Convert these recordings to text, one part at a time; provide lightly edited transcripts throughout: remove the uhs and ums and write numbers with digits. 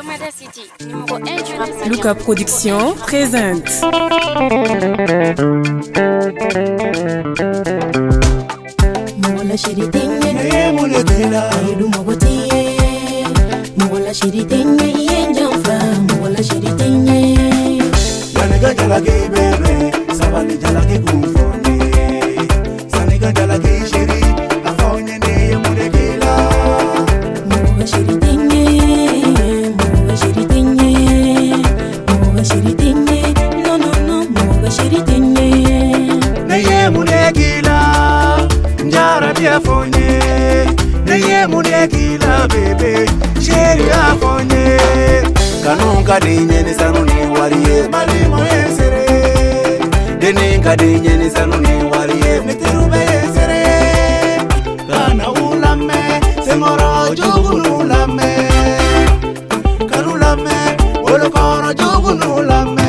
Luca Production présente. Mola shiri tenye mule kila idu mogoti mola shiri tenye yenjamfa mola shiri tenye Yaniga jalagi bebe sabali jalagi kumfoni Saniga jalagi shiri afonye ne mule kila mola shiri tenye mola shiri tenye mola shiri tenye no no no mola shiri tenye ne mule kila Njara dia fonye Neye mune kila bebe Sheri afonye Kanunka dinye ni sanu ni wariye Malimo yesere Deninka dinye ni sanu ni wariye Mitirube yesere Kana ulame Sengoro jugunu ulame Kanulame Olokoro jugunu ulame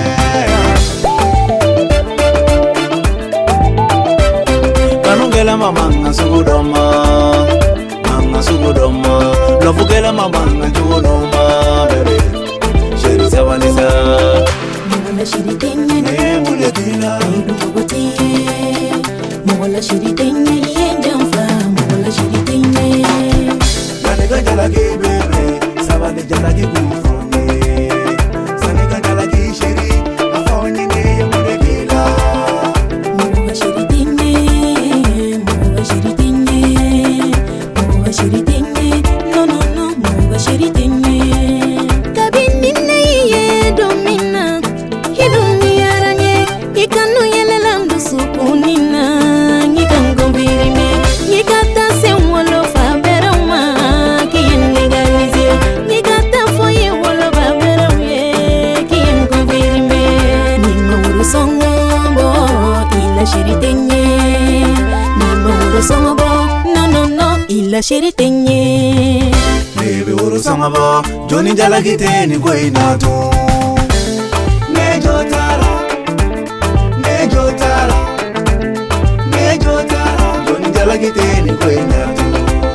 Kanungela mama sugudoma Manga sugudoma Lovugela mama njugudoma Bebe Sheri sawanisa mola shiri tenye Ne mule kila idu mogoti mola shiri tenye yenjamfa mola shiri tenye Saniga jalagi bebe Sabali jalagi kumfoni Saniga jalagi sheri Afonye ne mule kila mola shiri tenye mola shiri tenye mola shiri tenye no no no mola shiri tenye kabini neye domina hiduni aranye ikanu yelela ndusukunina nyikangombirime nyikata senwolo faberama kiyenigalizie nyikata foye wolo faberamye kiyengombirime nimawuru songobo ila shiri tenye nimawuru songobo no no no ila shiri tenye Baby uru sangabo Joni jalagite ni kwe inatu Nejo tara Nejo tara Nejo tara Joni jalagite ni kwe inatu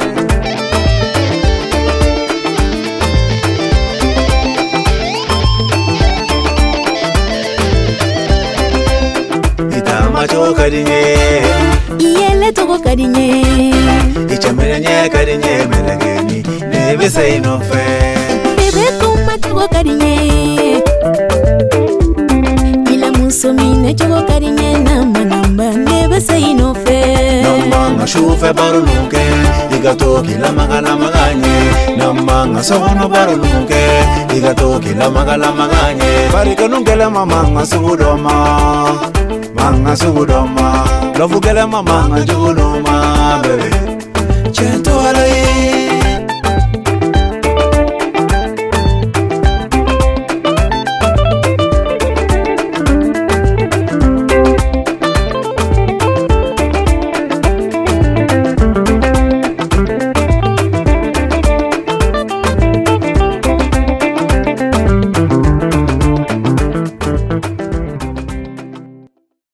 Itama choka dinye iyele toko kadinye Ichamere nye kadinye melageni Nebe say no fair bebe kuma toko kadinye ila musomine toko kadinye namba namba nebe say no fair Namanga shufe baru nuke Igatoki la maganye Namanga sohono baru nuke Igatoki la maganye Barika nungele mamanga sugudoma Manga sugudoma Lovugele mamanga jugudoma Bebe Chento alaye